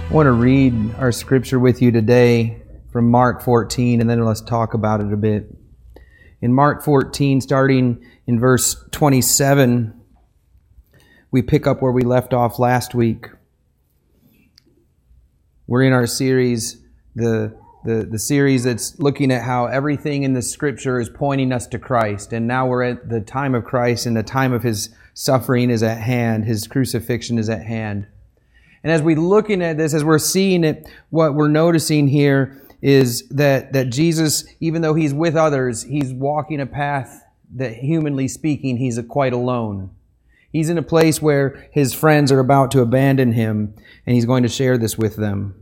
I want to read our scripture with you today from Mark 14, and then let's talk about it a bit. In Mark 14, starting in verse 27, we pick up where we left off last week. We're in our series, the series that's looking at how everything in the scripture is pointing us to Christ. And now we're at the time of Christ, and the time of His suffering is at hand. His crucifixion is at hand. And as we're looking at this, as we're seeing it, what we're noticing here is that Jesus, even though He's with others, He's walking a path that, humanly speaking, He's quite alone. He's in a place where His friends are about to abandon Him, and He's going to share this with them.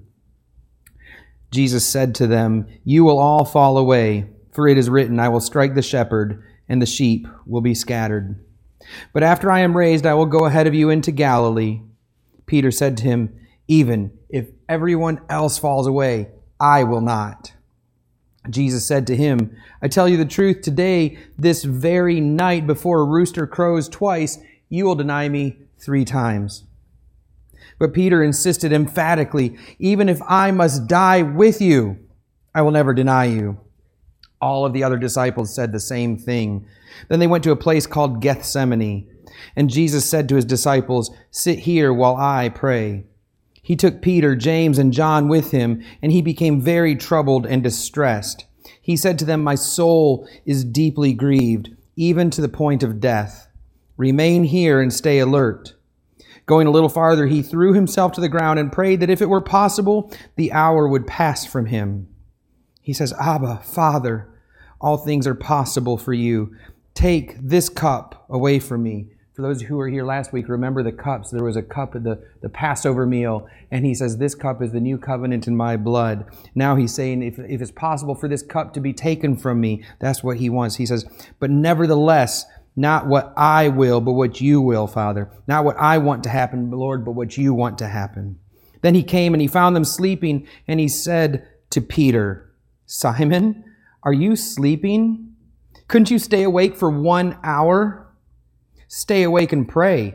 Jesus said to them, "You will all fall away, for it is written, I will strike the shepherd, and the sheep will be scattered. But after I am raised, I will go ahead of you into Galilee." Peter said to him, "Even if everyone else falls away, I will not." Jesus said to him, "I tell you the truth, today, this very night, before a rooster crows twice, you will deny me 3 times. But Peter insisted emphatically, "Even if I must die with you, I will never deny you." All of the other disciples said the same thing. Then they went to a place called Gethsemane. And Jesus said to His disciples, "Sit here while I pray." He took Peter, James, and John with Him, and He became very troubled and distressed. He said to them, "My soul is deeply grieved, even to the point of death. Remain here and stay alert." Going a little farther, He threw Himself to the ground and prayed that if it were possible, the hour would pass from Him. He says, "Abba, Father, all things are possible for you. Take this cup away from me." For those who were here last week, remember the cups. There was a cup at the Passover meal, and He says, "This cup is the new covenant in my blood." Now He's saying, if it's possible for this cup to be taken from me, that's what He wants. He says, "But nevertheless, not what I will, but what you will, Father. Not what I want to happen, Lord, but what you want to happen." Then He came and He found them sleeping, and He said to Peter, "Simon, are you sleeping? Couldn't you stay awake for 1 hour? Stay awake and pray.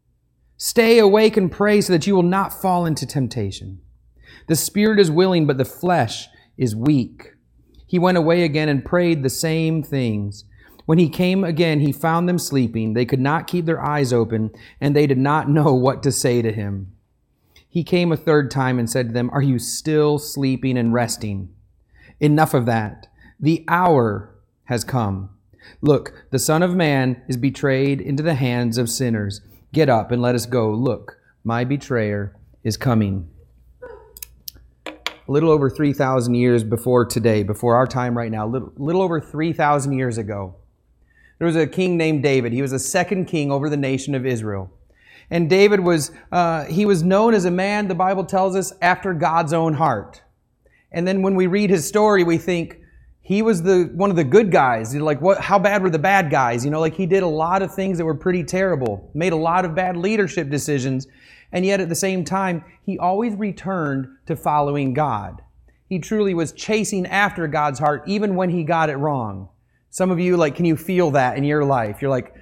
Stay awake and pray so that you will not fall into temptation. The spirit is willing, but the flesh is weak." He went away again and prayed the same things. When He came again, He found them sleeping. They could not keep their eyes open, and they did not know what to say to Him. He came a third time and said to them, "Are you still sleeping and resting? Enough of that. The hour has come. Look, the Son of Man is betrayed into the hands of sinners. Get up and let us go. Look, my betrayer is coming." A little over 3,000 years before today, before our time right now, little over 3,000 years ago, there was a king named David. He was the second king over the nation of Israel. And David was known as a man, the Bible tells us, after God's own heart. And then when we read his story, we think, he was one of the good guys. Like, how bad were the bad guys? He did a lot of things that were pretty terrible, made a lot of bad leadership decisions, and yet at the same time, he always returned to following God. He truly was chasing after God's heart, even when he got it wrong. Some of you, can you feel that in your life? You're like,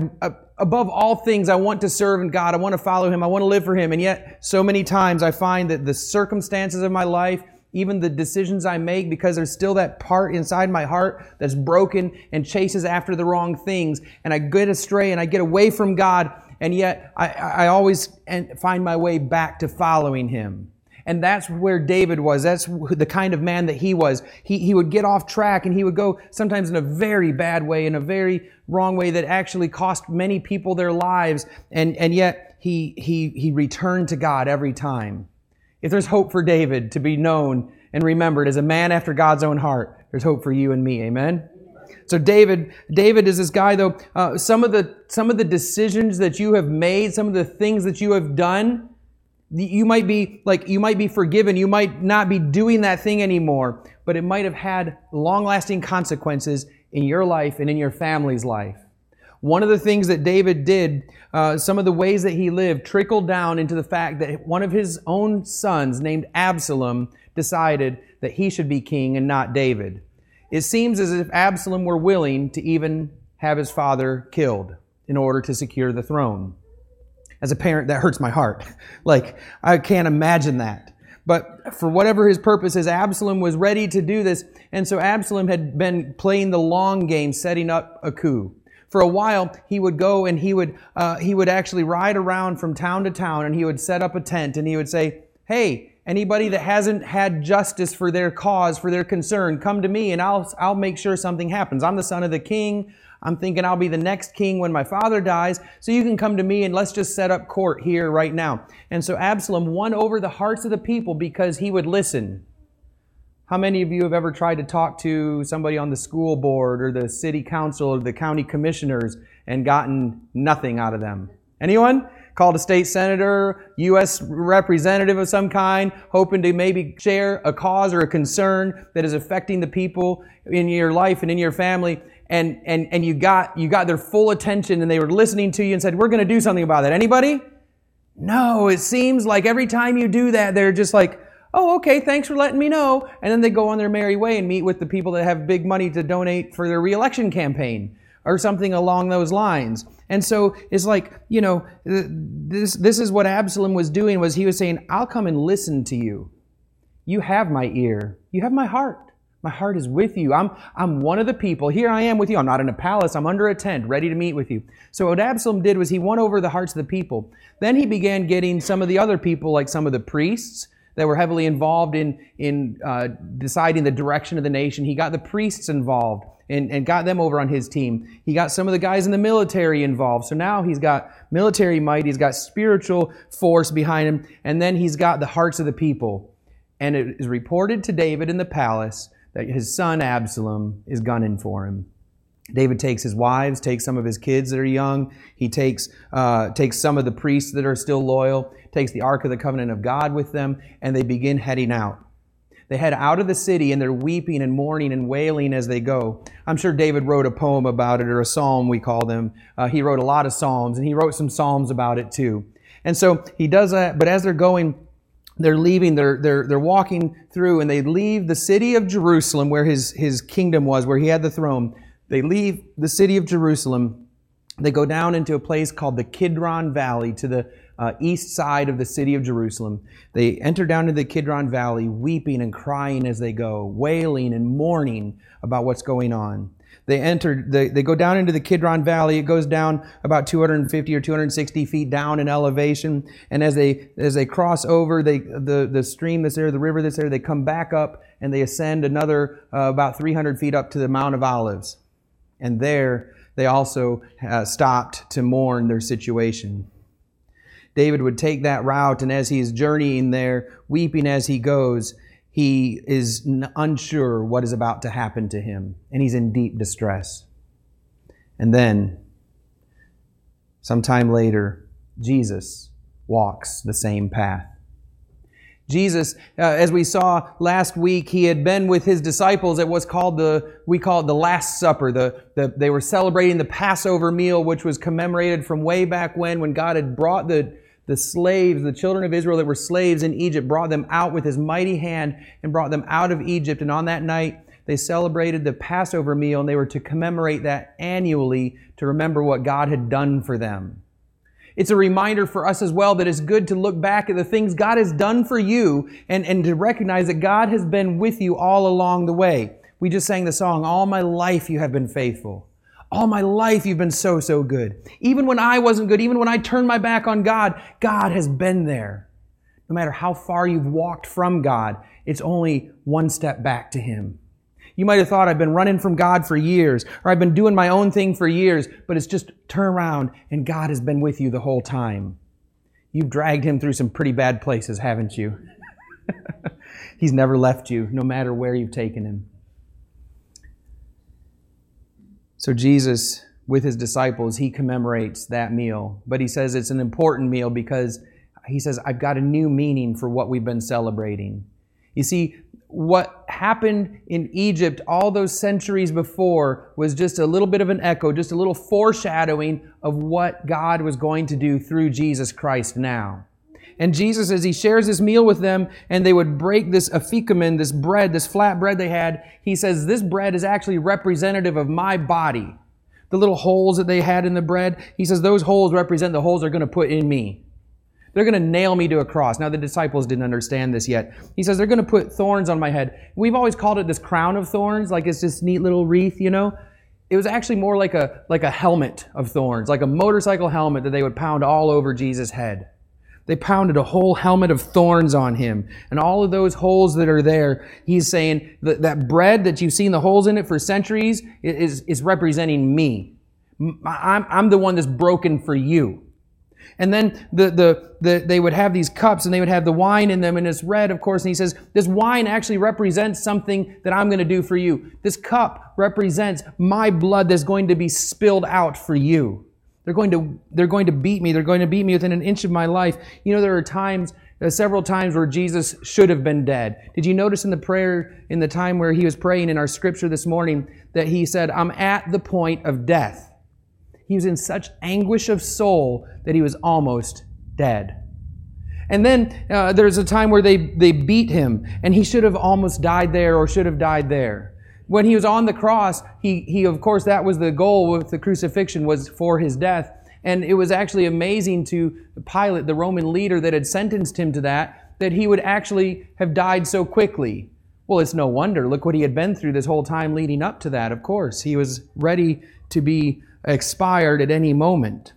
above all things, I want to serve God. I want to follow Him. I want to live for Him. And yet, so many times I find that the circumstances of my life, even the decisions I make, because there's still that part inside my heart that's broken and chases after the wrong things, and I get astray and I get away from God, and yet I always find my way back to following Him. And that's where David was. That's the kind of man that he was. He would get off track, and he would go sometimes in a very bad way, in a very wrong way that actually cost many people their lives, and yet he returned to God every time. If there's hope for David to be known and remembered as a man after God's own heart, there's hope for you and me. Amen? So David is this guy, though. Some of the decisions that you have made, some of the things that you have done, you might be forgiven. You might not be doing that thing anymore, but it might have had long-lasting consequences in your life and in your family's life. One of the things that David did, some of the ways that he lived, trickled down into the fact that one of his own sons, named Absalom, decided that he should be king and not David. It seems as if Absalom were willing to even have his father killed in order to secure the throne. As a parent, that hurts my heart. I can't imagine that. But for whatever his purpose is, Absalom was ready to do this. And so Absalom had been playing the long game, setting up a coup. For a while, he would go and he would actually ride around from town to town, and he would set up a tent, and he would say, hey, anybody that hasn't had justice for their cause, for their concern, come to me and I'll make sure something happens. I'm the son of the king. I'm thinking I'll be the next king when my father dies. So you can come to me and let's just set up court here right now. And so Absalom won over the hearts of the people because he would listen. How many of you have ever tried to talk to somebody on the school board or the city council or the county commissioners and gotten nothing out of them? Anyone? Called a state senator, U.S. representative of some kind, hoping to maybe share a cause or a concern that is affecting the people in your life and in your family, and you got their full attention and they were listening to you and said, we're going to do something about that. Anybody? No, it seems like every time you do that, they're just like, oh, okay, thanks for letting me know. And then they go on their merry way and meet with the people that have big money to donate for their reelection campaign or something along those lines. And so it's like, this is what Absalom was doing, was he was saying, I'll come and listen to you. You have my ear. You have my heart. My heart is with you. I'm one of the people. Here I am with you. I'm not in a palace. I'm under a tent, ready to meet with you. So what Absalom did was he won over the hearts of the people. Then he began getting some of the other people, like some of the priests that were heavily involved in deciding the direction of the nation. He got the priests involved and got them over on his team. He got some of the guys in the military involved. So now he's got military might, he's got spiritual force behind him, and then he's got the hearts of the people. And it is reported to David in the palace that his son Absalom is gunning for him. David takes his wives, takes some of his kids that are young. He takes some of the priests that are still loyal, takes the Ark of the Covenant of God with them, and they begin heading out. They head out of the city and they're weeping and mourning and wailing as they go. I'm sure David wrote a poem about it, or a psalm we call them. He wrote a lot of psalms, and he wrote some psalms about it too. And so he does that, but as they're going, they're leaving, they're walking through, and they leave the city of Jerusalem where his kingdom was, where he had the throne. They leave the city of Jerusalem. They go down into a place called the Kidron Valley to the east side of the city of Jerusalem. They enter down into the Kidron Valley, weeping and crying as they go, wailing and mourning about what's going on. They go down into the Kidron Valley. It goes down about 250 or 260 feet down in elevation. And as they cross over the stream that's there, the river that's there, they come back up and they ascend another about 300 feet up to the Mount of Olives. And there they also stopped to mourn their situation. David would take that route, and as he is journeying there, weeping as he goes, he is unsure what is about to happen to him, and he's in deep distress. And then, sometime later, Jesus walks the same path. Jesus, as we saw last week, he had been with his disciples at what's called we call it the Last Supper. They were celebrating the Passover meal, which was commemorated from way back when God had brought the slaves, the children of Israel that were slaves in Egypt, brought them out with his mighty hand and brought them out of Egypt. And on that night, they celebrated the Passover meal, and they were to commemorate that annually to remember what God had done for them. It's a reminder for us as well that it's good to look back at the things God has done for you and to recognize that God has been with you all along the way. We just sang the song, "All my life you have been faithful. All my life you've been so, so good." Even when I wasn't good, even when I turned my back on God, God has been there. No matter how far you've walked from God, it's only one step back to Him. You might have thought, I've been running from God for years, or I've been doing my own thing for years, but it's just turn around and God has been with you the whole time. You've dragged Him through some pretty bad places, haven't you? He's never left you, no matter where you've taken Him. So Jesus, with His disciples, He commemorates that meal, but He says it's an important meal because He says, I've got a new meaning for what we've been celebrating. You see, what happened in Egypt all those centuries before was just a little bit of an echo, just a little foreshadowing of what God was going to do through Jesus Christ now. And Jesus, as He shares this meal with them, and they would break this afikomen, this bread, this flat bread they had, He says, this bread is actually representative of my body. The little holes that they had in the bread, He says, those holes represent the holes they're going to put in me. They're going to nail me to a cross. Now, the disciples didn't understand this yet. He says, they're going to put thorns on my head. We've always called it this crown of thorns, like it's this neat little wreath, you know. It was actually more like a helmet of thorns, like a motorcycle helmet that they would pound all over Jesus' head. They pounded a whole helmet of thorns on him. And all of those holes that are there, he's saying that bread that you've seen the holes in it for centuries is representing me. I'm the one that's broken for you. And then they would have these cups and they would have the wine in them, and it's red, of course. And he says, this wine actually represents something that I'm going to do for you. This cup represents my blood that's going to be spilled out for you. They're going to beat me. They're going to beat me within an inch of my life. You know, there are times, several times where Jesus should have been dead. Did you notice in the prayer, in the time where he was praying in our scripture this morning, that he said, I'm at the point of death. He was in such anguish of soul that he was almost dead. And then there's a time where they beat him, and he should have almost died there or should have died there. When he was on the cross, he of course, that was the goal with the crucifixion, was for his death. And it was actually amazing to Pilate, the Roman leader that had sentenced him to that he would actually have died so quickly. Well, it's no wonder. Look what he had been through this whole time leading up to that, of course. He was ready to be expired at any moment.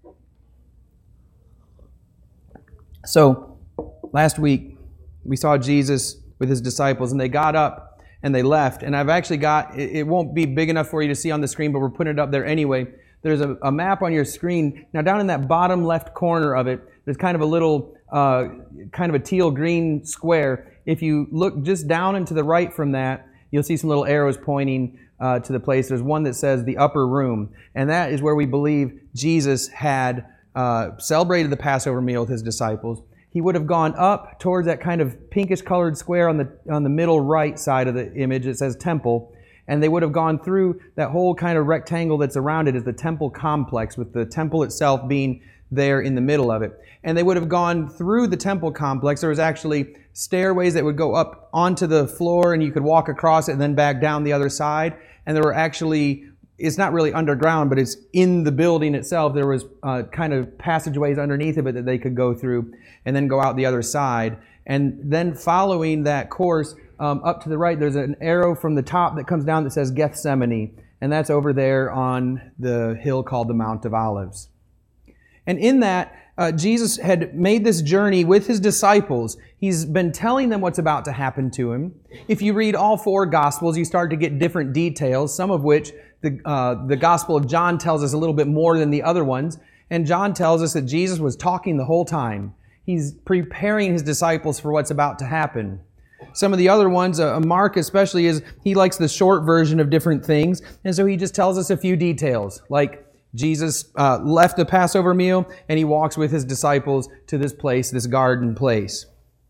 So, last week, we saw Jesus with his disciples, and they got up and they left. And I've actually got, it won't be big enough for you to see on the screen, but we're putting it up there anyway. There's a map on your screen. Now, down in that bottom left corner of it, there's kind of a little, kind of a teal green square. If you look just down and to the right from that, you'll see some little arrows pointing to the place. There's one that says the upper room, and that is where we believe Jesus had celebrated the Passover meal with his disciples. He would have gone up towards that kind of pinkish colored square on the middle right side of the image. It says temple, and they would have gone through that whole kind of rectangle that's around it is the temple complex, with the temple itself being there in the middle of it. And they would have gone through the temple complex. There was actually stairways that would go up onto the floor, and you could walk across it and then back down the other side. And there were actually, it's not really underground, but it's in the building itself. There was kind of passageways underneath of it that they could go through and then go out the other side. And then following that course, up to the right, there's an arrow from the top that comes down that says Gethsemane. And that's over there on the hill called the Mount of Olives. And in that, Jesus had made this journey with his disciples. He's been telling them what's about to happen to him. If you read all four Gospels, you start to get different details, some of which the Gospel of John tells us a little bit more than the other ones. And John tells us that Jesus was talking the whole time. He's preparing his disciples for what's about to happen. Some of the other ones, Mark especially, he likes the short version of different things. And so he just tells us a few details, like Jesus left the Passover meal, and he walks with his disciples to this place, this garden place.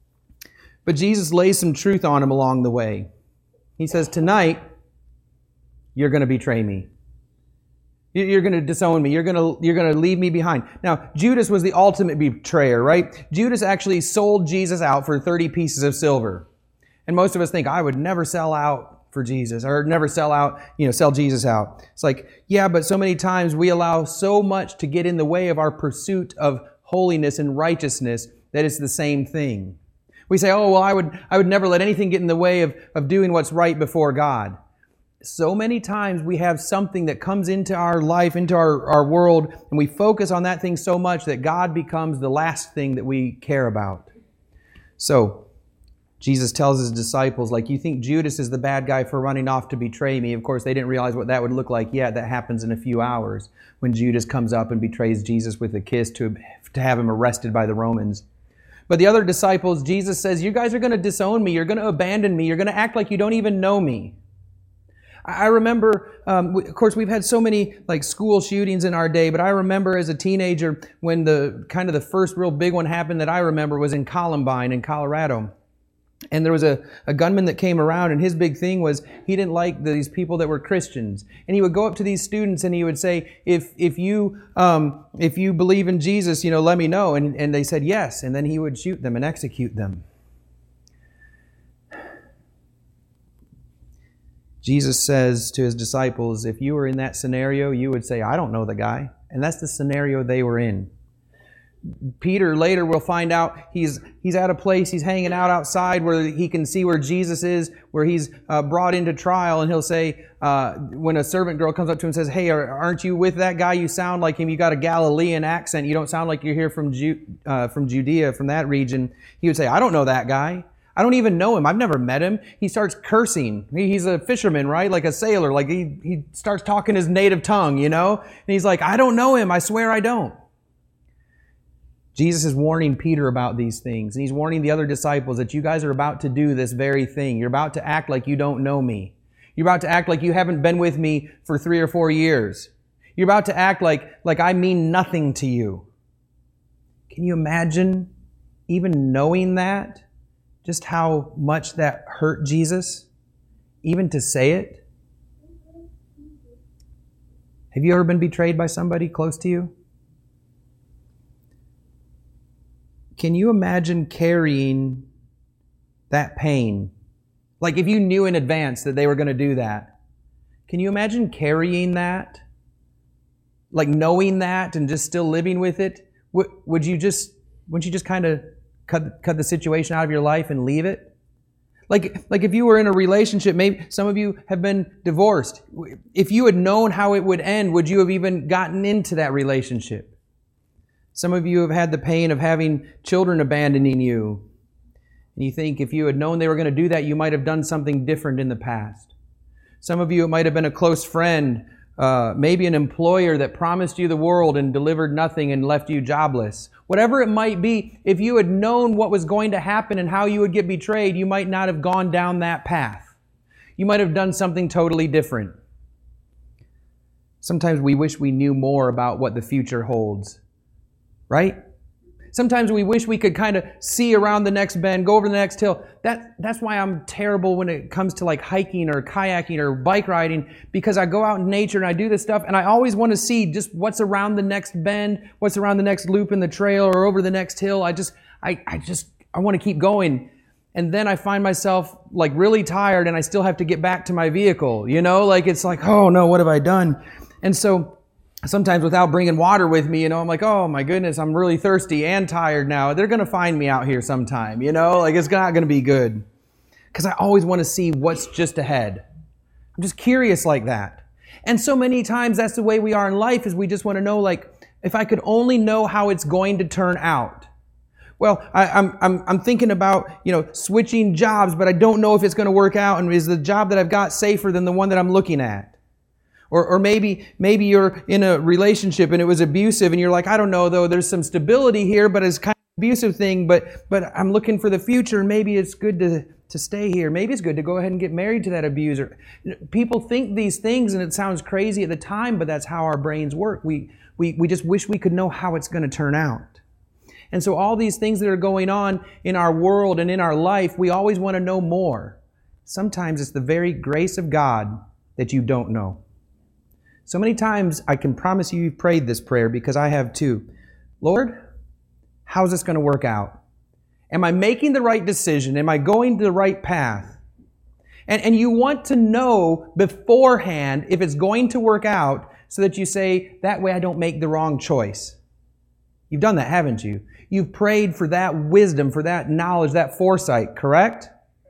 But Jesus lays some truth on him along the way. He says, tonight, you're going to betray me. You're going to disown me. You're going to leave me behind. Now, Judas was the ultimate betrayer, right? Judas actually sold Jesus out for 30 pieces of silver. And most of us think, I would never sell out for Jesus, or never sell Jesus out. It's like, yeah, but so many times we allow so much to get in the way of our pursuit of holiness and righteousness that it's the same thing. We say, oh, well, I would never let anything get in the way of doing what's right before God. So many times we have something that comes into our life, into our world, and we focus on that thing so much that God becomes the last thing that we care about. So, Jesus tells his disciples, like, you think Judas is the bad guy for running off to betray me. Of course, they didn't realize what that would look like yet. That happens in a few hours when Judas comes up and betrays Jesus with a kiss to have him arrested by the Romans. But the other disciples, Jesus says, you guys are going to disown me. You're going to abandon me. You're going to act like you don't even know me. I remember, of course, we've had so many like school shootings in our day, but I remember as a teenager when the first real big one happened that I remember was in Columbine in Colorado. And there was a gunman that came around, and his big thing was he didn't like these people that were Christians. And he would go up to these students and he would say, if you believe in Jesus, let me know. And they said yes. And then he would shoot them and execute them. Jesus says to his disciples, if you were in that scenario, you would say, I don't know the guy. And that's the scenario they were in. Peter later will find out he's at a place, he's hanging out outside where he can see where Jesus is, where he's brought into trial, and he'll say, when a servant girl comes up to him and says, hey, aren't you with that guy? You sound like him. You got a Galilean accent. You don't sound like you're here from Judea, from that region. He would say, I don't know that guy. I don't even know him. I've never met him. He starts cursing. He's a fisherman, right? Like a sailor. Like he starts talking his native tongue, you know? And he's like, I don't know him. I swear I don't. Jesus is warning Peter about these things. And he's warning the other disciples that you guys are about to do this very thing. You're about to act like you don't know me. You're about to act like you haven't been with me for 3 or 4 years. You're about to act like I mean nothing to you. Can you imagine even knowing that? Just how much that hurt Jesus? Even to say it? Have you ever been betrayed by somebody close to you? Can you imagine carrying that pain? Like if you knew in advance that they were going to do that. Can you imagine carrying that? Like knowing that and just still living with it? Wouldn't you just kind of cut the situation out of your life and leave it? Like if you were in a relationship, maybe some of you have been divorced. If you had known how it would end, would you have even gotten into that relationship? Some of you have had the pain of having children abandoning you. And you think if you had known they were going to do that, you might have done something different in the past. Some of you, it might have been a close friend, maybe an employer that promised you the world and delivered nothing and left you jobless. Whatever it might be, if you had known what was going to happen and how you would get betrayed, you might not have gone down that path. You might have done something totally different. Sometimes we wish we knew more about what the future holds. Right? Sometimes we wish we could kind of see around the next bend, go over the next hill. That's why I'm terrible when it comes to like hiking or kayaking or bike riding, because I go out in nature and I do this stuff and I always want to see just what's around the next bend, what's around the next loop in the trail or over the next hill. I want to keep going. And then I find myself like really tired and I still have to get back to my vehicle, you know, like it's like, oh no, what have I done? And so sometimes without bringing water with me, you know, I'm like, oh my goodness, I'm really thirsty and tired now. They're going to find me out here sometime, you know, like it's not going to be good. Because I always want to see what's just ahead. I'm just curious like that. And so many times that's the way we are in life, is we just want to know, like, if I could only know how it's going to turn out. Well, I'm thinking about, you know, switching jobs, but I don't know if it's going to work out. And is the job that I've got safer than the one that I'm looking at? Or maybe you're in a relationship and it was abusive and you're like, I don't know though, there's some stability here, but it's kind of an abusive thing, but I'm looking for the future and maybe it's good to stay here. Maybe it's good to go ahead and get married to that abuser. People think these things and it sounds crazy at the time, but that's how our brains work. We just wish we could know how it's going to turn out. And so all these things that are going on in our world and in our life, we always want to know more. Sometimes it's the very grace of God that you don't know. So many times I can promise you've prayed this prayer, because I have too. Lord, how's this going to work out? Am I making the right decision? Am I going the right path? And you want to know beforehand if it's going to work out so that you say, that way I don't make the wrong choice. You've done that, haven't you? You've prayed for that wisdom, for that knowledge, that foresight, correct?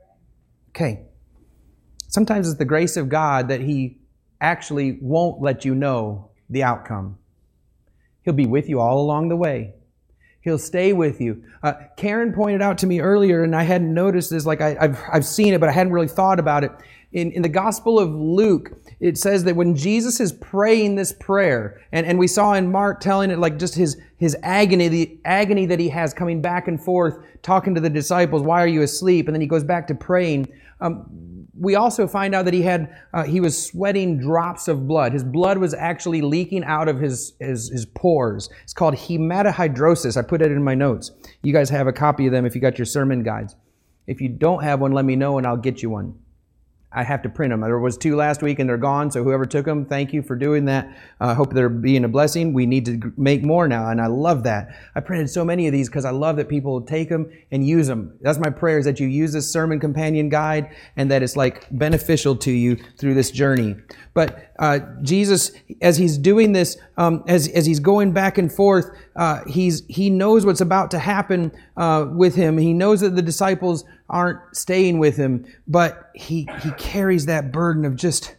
Okay. Sometimes it's the grace of God that He actually won't let you know the outcome. He'll be with you all along the way. He'll stay with you. Karen pointed out to me earlier, and I hadn't noticed this, like I've seen it, but I hadn't really thought about it. In the Gospel of Luke, it says that when Jesus is praying this prayer, and we saw in Mark telling it like just his agony, the agony that he has coming back and forth, talking to the disciples, why are you asleep? And then he goes back to praying. We also find out that he was sweating drops of blood. His blood was actually leaking out of his pores. It's called hematidrosis. I put it in my notes. You guys have a copy of them if you got your sermon guides. If you don't have one, let me know and I'll get you one. I have to print them. There was 2 last week and they're gone, so whoever took them, thank you for doing that. I hope they're being a blessing. We need to make more now, and I love that. I printed so many of these because I love that people take them and use them. That's my prayer, is that you use this sermon companion guide and that it's like beneficial to you through this journey. But Jesus, as he's doing this, as he's going back and forth, he knows what's about to happen with him. He knows that the disciples aren't staying with him, but he carries that burden of just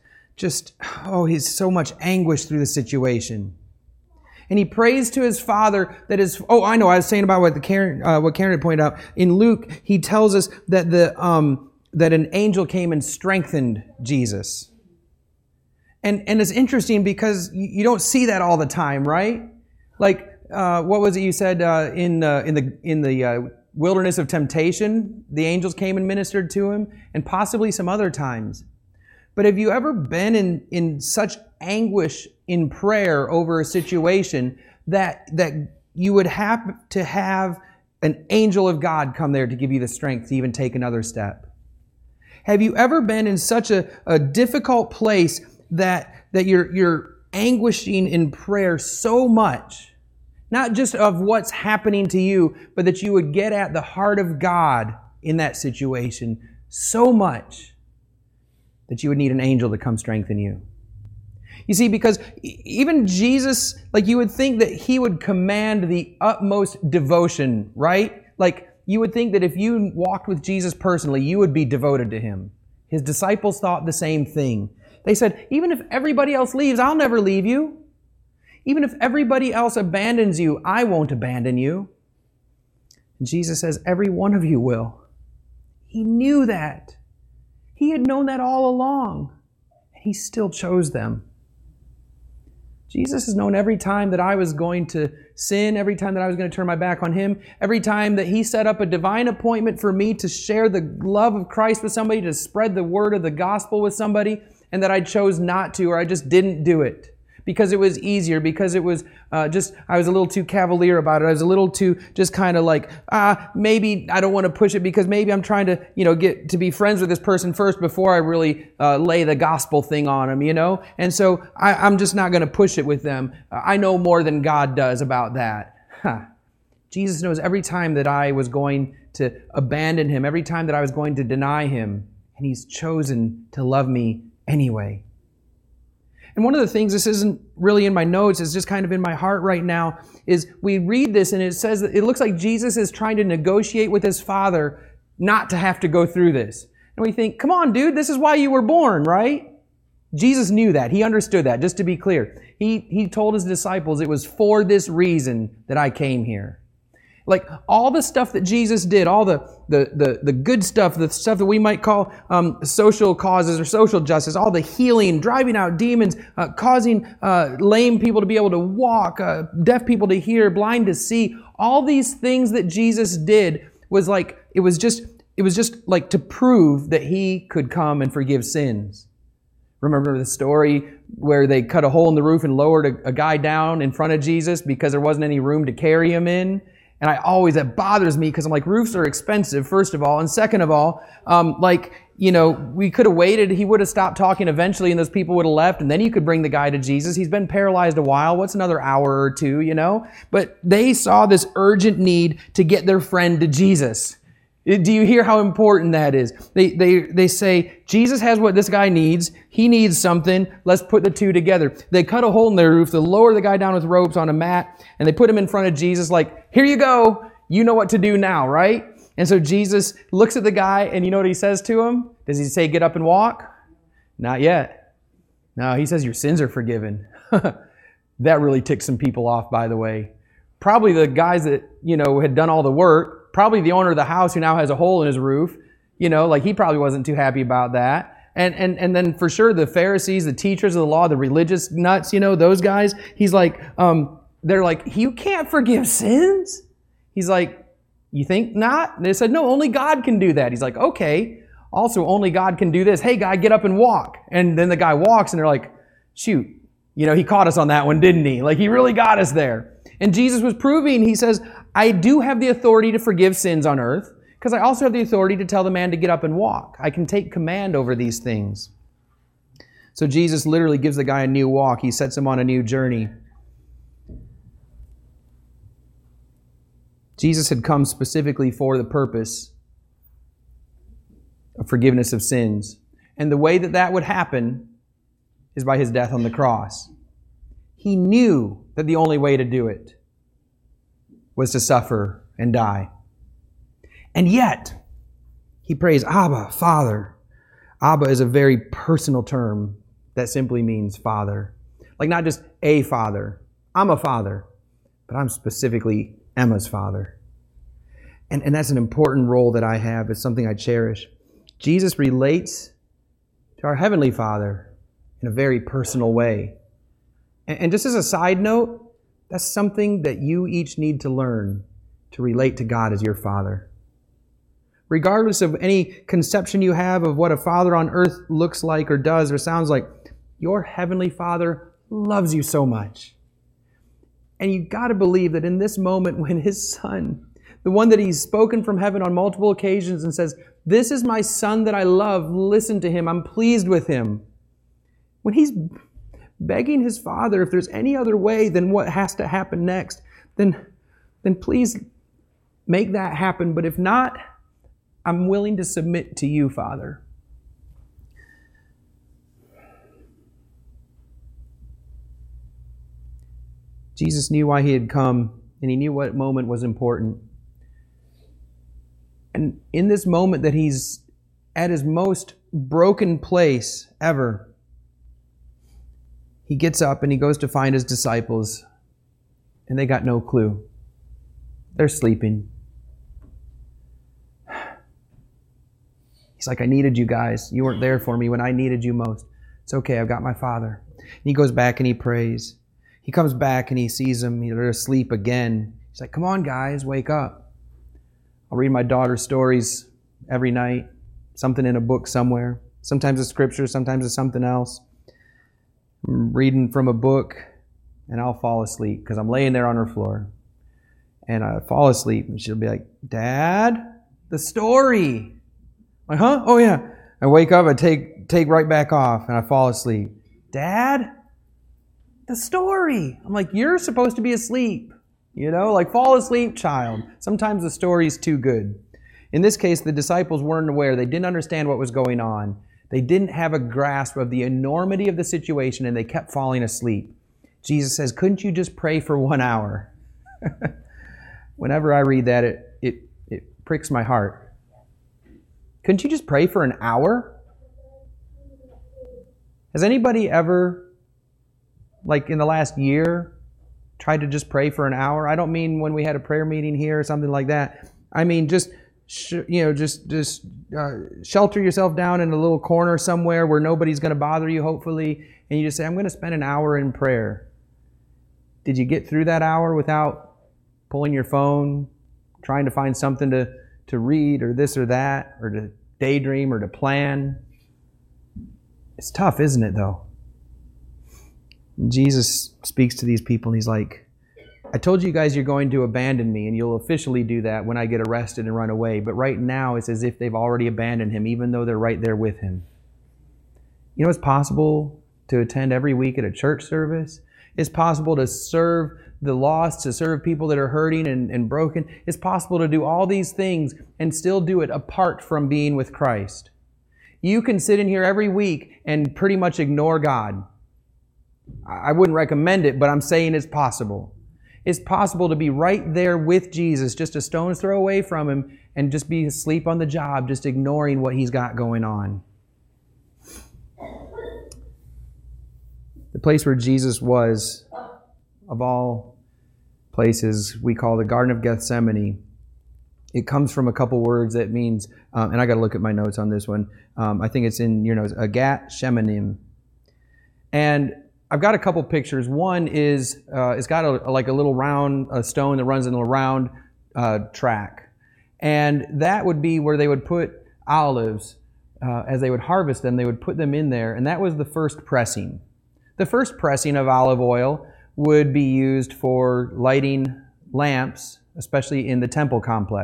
he's so much anguish through the situation. And he prays to his Father that is, I know, I was saying about what Karen had pointed out. In Luke, he tells us that that an angel came and strengthened Jesus. And it's interesting because you don't see that all the time, right? Like, what was it you said in the wilderness of temptation? The angels came and ministered to him, and possibly some other times. But have you ever been in such anguish in prayer over a situation that you would have to have an angel of God come there to give you the strength to even take another step? Have you ever been in such a difficult place that you're anguishing in prayer so much, not just of what's happening to you, but that you would get at the heart of God in that situation so much that you would need an angel to come strengthen you? You see, because even Jesus, like, you would think that he would command the utmost devotion, right? Like, you would think that if you walked with Jesus personally, you would be devoted to him. His disciples thought the same thing. They said, even if everybody else leaves, I'll never leave you. Even if everybody else abandons you, I won't abandon you. And Jesus says, every one of you will. He knew that. He had known that all along. And he still chose them. Jesus has known every time that I was going to sin, every time that I was going to turn my back on him, every time that he set up a divine appointment for me to share the love of Christ with somebody, to spread the word of the gospel with somebody, and that I chose not to, or I just didn't do it because it was easier, because it was I was a little too cavalier about it. I was a little too just kind of like, maybe I don't want to push it because maybe I'm trying to, get to be friends with this person first before I really lay the gospel thing on them, And so I'm just not going to push it with them. I know more than God does about that. Jesus knows every time that I was going to abandon him, every time that I was going to deny him, and he's chosen to love me anyway. And one of the things, this isn't really in my notes, it's just kind of in my heart right now, is we read this and it says that it looks like Jesus is trying to negotiate with his Father not to have to go through this. And we think, come on, dude, this is why you were born, right? Jesus knew that. He understood that, just to be clear. He told his disciples, it was for this reason that I came here. Like, all the stuff that Jesus did, all the good stuff, the stuff that we might call social causes or social justice, all the healing, driving out demons, causing lame people to be able to walk, deaf people to hear, blind to see, all these things that Jesus did was like, it was just like to prove that he could come and forgive sins. Remember the story where they cut a hole in the roof and lowered a guy down in front of Jesus because there wasn't any room to carry him in? And that bothers me because I'm like, roofs are expensive, first of all. And second of all, we could have waited. He would have stopped talking eventually and those people would have left. And then you could bring the guy to Jesus. He's been paralyzed a while. What's another hour or two, But they saw this urgent need to get their friend to Jesus. Do you hear how important that is? They say, Jesus has what this guy needs. He needs something. Let's put the two together. They cut a hole in their roof. They lower the guy down with ropes on a mat, and they put him in front of Jesus like, here you go. You know what to do now, right? And so Jesus looks at the guy, and you know what he says to him? Does he say, get up and walk? Not yet. No, he says, your sins are forgiven. That really ticked some people off, by the way. Probably the guys that, had done all the work. Probably the owner of the house who now has a hole in his roof. He probably wasn't too happy about that. And then for sure the Pharisees, the teachers of the law, the religious nuts, those guys, he's like, they're like, you can't forgive sins? He's like, you think not? And they said, no, only God can do that. He's like, okay. Also, only God can do this. Hey, guy, get up and walk. And then the guy walks and they're like, shoot, he caught us on that one, didn't he? Like, he really got us there. And Jesus was proving, he says, I do have the authority to forgive sins on earth Because I also have the authority to tell the man to get up and walk. I can take command over these things. So Jesus literally gives the guy a new walk. He sets him on a new journey. Jesus had come specifically for the purpose of forgiveness of sins. And the way that that would happen is by his death on the cross. He knew that the only way to do it was to suffer and die. And yet, he prays, Abba, Father. Abba is a very personal term that simply means Father. Like not just a father. I'm a father, but I'm specifically Emma's father. And that's an important role that I have. It's something I cherish. Jesus relates to our Heavenly Father in a very personal way. And just as a side note, that's something that you each need to learn to relate to God as your Father. Regardless of any conception you have of what a father on earth looks like or does or sounds like, your Heavenly Father loves you so much. And you've got to believe that in this moment when His Son, the one that He's spoken from heaven on multiple occasions and says, this is my Son that I love, listen to Him, I'm pleased with Him. When He's begging His Father, if there's any other way than what has to happen next, then please make that happen. But if not, I'm willing to submit to you, Father. Jesus knew why He had come, and He knew what moment was important. And in this moment that He's at His most broken place ever, He gets up and He goes to find His disciples, and they got no clue. They're sleeping. He's like, I needed you guys. You weren't there for me when I needed you most. It's okay, I've got my Father. And He goes back and He prays. He comes back and He sees them. They're asleep again. He's like, come on, guys, wake up. I'll read my daughter stories every night, something in a book somewhere. Sometimes it's scripture, sometimes it's something else. I'm reading from a book, and I'll fall asleep because I'm laying there on her floor. And I fall asleep, and she'll be like, Dad, the story. I'm like, huh? Oh, yeah. I wake up, I take right back off, and I fall asleep. Dad, the story. I'm like, you're supposed to be asleep. Like fall asleep, child. Sometimes the story's too good. In this case, the disciples weren't aware. They didn't understand what was going on. They didn't have a grasp of the enormity of the situation, and they kept falling asleep. Jesus says, couldn't you just pray for 1 hour? Whenever I read that, it pricks my heart. Couldn't you just pray for an hour? Has anybody ever, like in the last year, tried to just pray for an hour? I don't mean when we had a prayer meeting here or something like that. I mean just shelter yourself down in a little corner somewhere where nobody's going to bother you, hopefully, and you just say, I'm going to spend an hour in prayer. Did you get through that hour without pulling your phone, trying to find something to read or this or that, or to daydream or to plan? It's tough, isn't it, though? Jesus speaks to these people and He's like, I told you guys you're going to abandon me, and you'll officially do that when I get arrested and run away. But right now it's as if they've already abandoned Him, even though they're right there with Him. You know, it's possible to attend every week at a church service. It's possible to serve the lost, to serve people that are hurting and broken. It's possible to do all these things and still do it apart from being with Christ. You can sit in here every week and pretty much ignore God. I wouldn't recommend it, but I'm saying it's possible. It's possible to be right there with Jesus, just a stone's throw away from Him, and just be asleep on the job, just ignoring what He's got going on. The place where Jesus was, of all places, we call the Garden of Gethsemane. It comes from a couple words that means, and I got to look at my notes on this one. I think it's in your notes, Agat Shemanim. And I've got a couple pictures. One is, it's got a little round stone that runs in a round track. And that would be where they would put olives. As they would harvest them, they would put them in there. And that was the first pressing. The first pressing of olive oil would be used for lighting lamps, especially in the temple complex.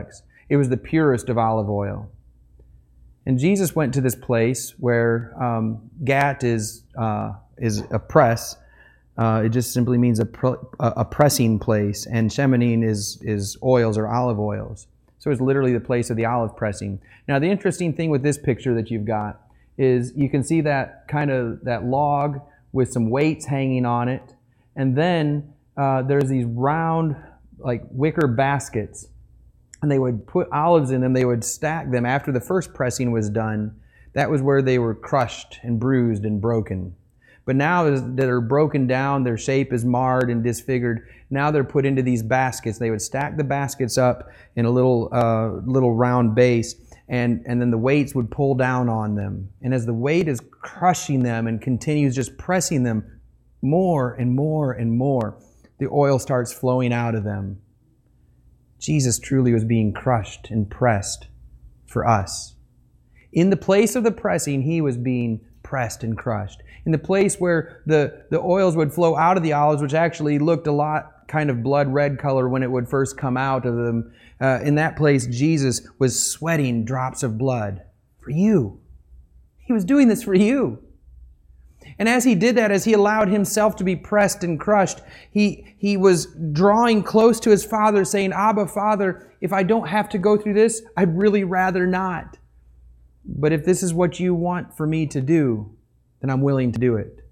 It was the purest of olive oil. And Jesus went to this place where Gat is a press. It just simply means a pressing place, and Shemenin is oils or olive oils. So it's literally the place of the olive pressing. Now, the interesting thing with this picture that you've got is you can see that kind of that log with some weights hanging on it, and then there's these round like wicker baskets, and they would put olives in them. They would stack them after the first pressing was done. That was where they were crushed and bruised and broken. But now that they're broken down, their shape is marred and disfigured. Now they're put into these baskets. They would stack the baskets up in a little round base, and then the weights would pull down on them. And as the weight is crushing them and continues just pressing them more and more and more, the oil starts flowing out of them. Jesus truly was being crushed and pressed for us. In the place of the pressing, he was being pressed and crushed. In the place where the oils would flow out of the olives, which actually looked a lot kind of blood red color when it would first come out of them, in that place, Jesus was sweating drops of blood for you. He was doing this for you. And as he did that, as he allowed himself to be pressed and crushed, he was drawing close to his Father, saying, Abba, Father, if I don't have to go through this, I'd really rather not. But if this is what you want for me to do, then I'm willing to do it.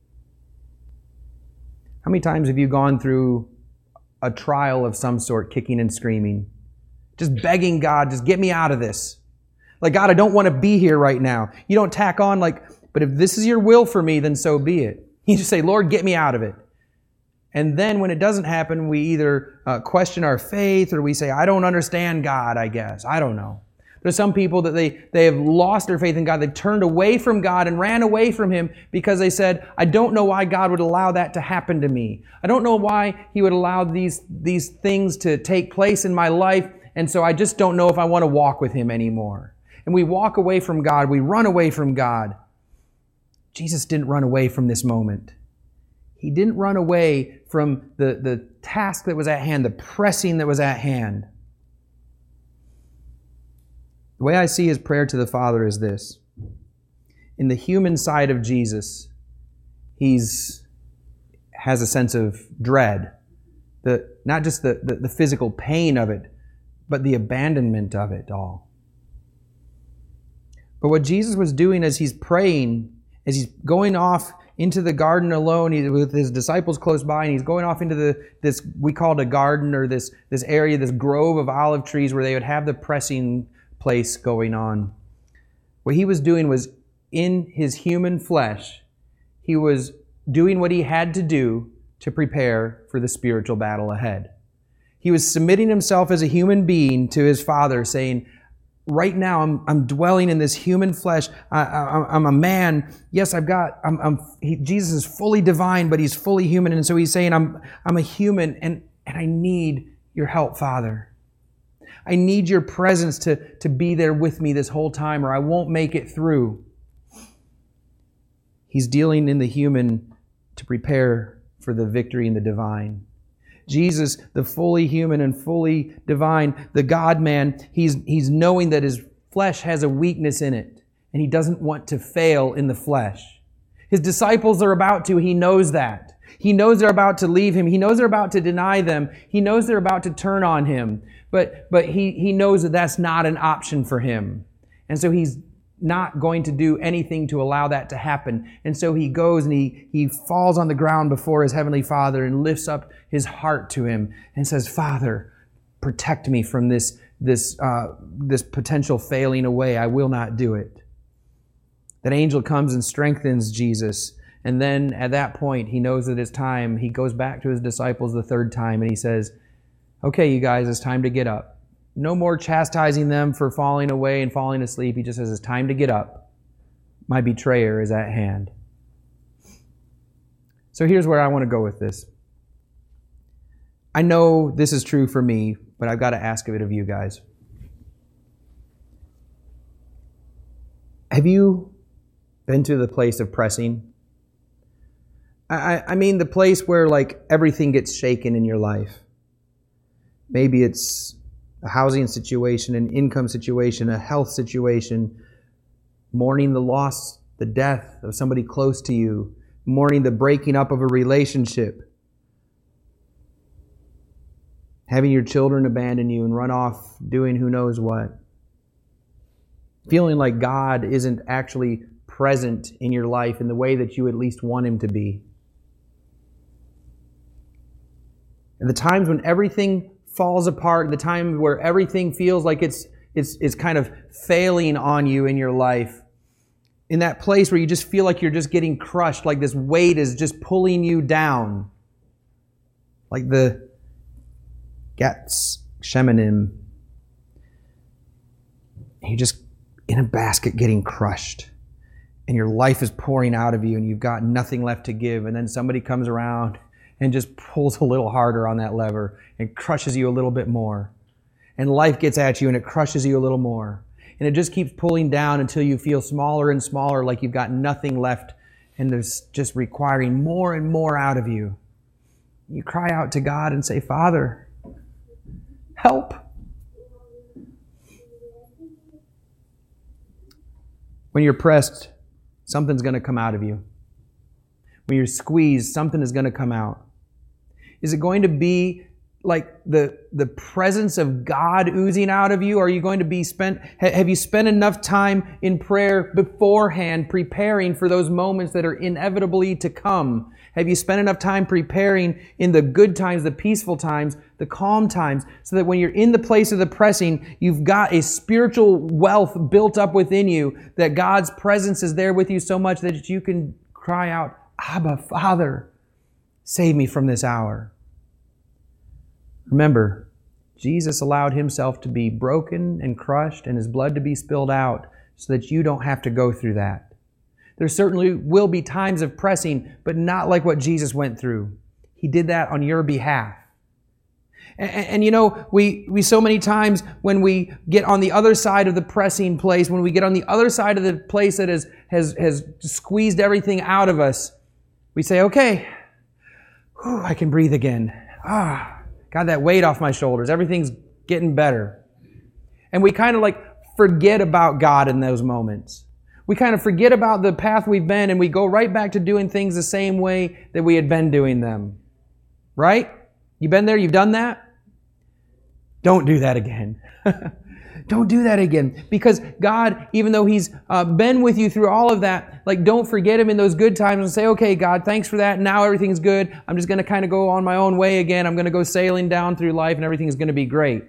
How many times have you gone through a trial of some sort, kicking and screaming, just begging God, just get me out of this? Like, God, I don't want to be here right now. You don't tack on like, but if this is your will for me, then so be it. You just say, Lord, get me out of it. And then when it doesn't happen, we either question our faith, or we say, I don't understand God, I guess. I don't know. There's some people that they have lost their faith in God. They've turned away from God and ran away from Him because they said, I don't know why God would allow that to happen to me. I don't know why He would allow these things to take place in my life, and so I just don't know if I want to walk with Him anymore. And we walk away from God. We run away from God. Jesus didn't run away from this moment. He didn't run away from the task that was at hand, the pressing that was at hand. The way I see his prayer to the Father is this. In the human side of Jesus, has a sense of dread. Not just the physical pain of it, but the abandonment of it all. But what Jesus was doing as he's praying, as he's going off into the garden alone with his disciples close by, and he's going off into this, we call it a garden, or this area, this grove of olive trees where they would have the pressing place going on. What he was doing was, in his human flesh, he was doing what he had to do to prepare for the spiritual battle ahead. He was submitting himself as a human being to his Father, saying, right now I'm dwelling in this human flesh. I'm a man. Yes, Jesus is fully divine, but he's fully human. And so he's saying, I'm a human, and I need your help, Father. I need your presence to be there with me this whole time, or I won't make it through. He's dealing in the human to prepare for the victory in the divine. Jesus, the fully human and fully divine, the God-man, he's knowing that his flesh has a weakness in it, and he doesn't want to fail in the flesh. His disciples are about to, he knows that. He knows they're about to leave him. He knows they're about to deny them. He knows they're about to turn on him. But he knows that that's not an option for him. And so he's not going to do anything to allow that to happen. And so he goes and he falls on the ground before his heavenly Father and lifts up his heart to him and says, Father, protect me from this potential failing away. I will not do it. That angel comes and strengthens Jesus. And then at that point, he knows that it's time. He goes back to his disciples the third time and he says, okay, you guys, it's time to get up. No more chastising them for falling away and falling asleep. He just says, it's time to get up. My betrayer is at hand. So here's where I want to go with this. I know this is true for me, but I've got to ask it of you guys. Have you been to the place of pressing? I mean the place where like everything gets shaken in your life. Maybe it's a housing situation, an income situation, a health situation, mourning the loss, the death of somebody close to you, mourning the breaking up of a relationship, having your children abandon you and run off doing who knows what, feeling like God isn't actually present in your life in the way that you at least want Him to be. And the times when everything falls apart, the time where everything feels like it's kind of failing on you in your life, in that place where you just feel like you're just getting crushed, like this weight is just pulling you down, like the Gats Shemanim, you're just in a basket getting crushed, and your life is pouring out of you, and you've got nothing left to give, and then somebody comes around and just pulls a little harder on that lever and crushes you a little bit more. And life gets at you and it crushes you a little more. And it just keeps pulling down until you feel smaller and smaller, like you've got nothing left, and there's just requiring more and more out of you. You cry out to God and say, Father, help. When you're pressed, something's going to come out of you. When you're squeezed, something is going to come out. Is it going to be like the presence of God oozing out of you? Are you going to be have you spent enough time in prayer beforehand preparing for those moments that are inevitably to come? Have you spent enough time preparing in the good times, the peaceful times, the calm times, so that when you're in the place of the pressing, you've got a spiritual wealth built up within you, that God's presence is there with you so much that you can cry out, Abba, Father, save me from this hour. Remember, Jesus allowed Himself to be broken and crushed and His blood to be spilled out so that you don't have to go through that. There certainly will be times of pressing, but not like what Jesus went through. He did that on your behalf. And you know, we so many times when we get on the other side of the pressing place, when we get on the other side of the place that has squeezed everything out of us, we say, okay, whew, I can breathe again. Got that weight off my shoulders. Everything's getting better. And we kind of like forget about God in those moments. We kind of forget about the path we've been, and we go right back to doing things the same way that we had been doing them. Right? You've been there? You've done that? Don't do that again. Don't do that again. Because God, even though He's been with you through all of that, like, don't forget Him in those good times and say, okay, God, thanks for that. Now everything's good. I'm just going to kind of go on my own way again. I'm going to go sailing down through life and everything's going to be great.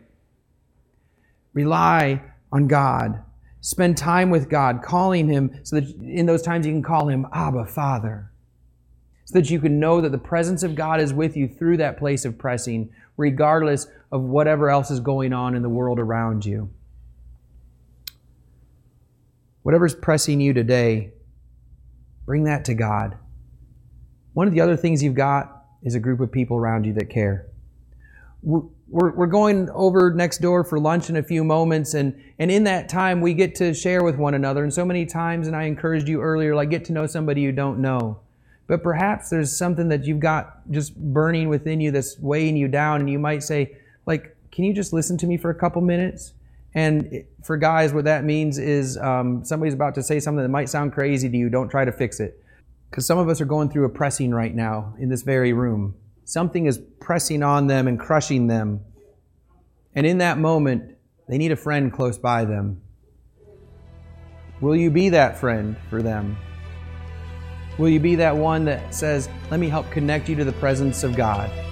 Rely on God. Spend time with God, calling Him so that in those times you can call Him Abba, Father. So that you can know that the presence of God is with you through that place of pressing, regardless of whatever else is going on in the world around you. Whatever's pressing you today, bring that to God. One of the other things you've got is a group of people around you that care. We're going over next door for lunch in a few moments, and in that time we get to share with one another. And so many times, and I encouraged you earlier, like, get to know somebody you don't know. But perhaps there's something that you've got just burning within you that's weighing you down, and you might say, like, can you just listen to me for a couple minutes? And for guys, what that means is somebody's about to say something that might sound crazy to you. Don't try to fix it. Because some of us are going through a pressing right now in this very room. Something is pressing on them and crushing them. And in that moment, they need a friend close by them. Will you be that friend for them? Will you be that one that says, let me help connect you to the presence of God?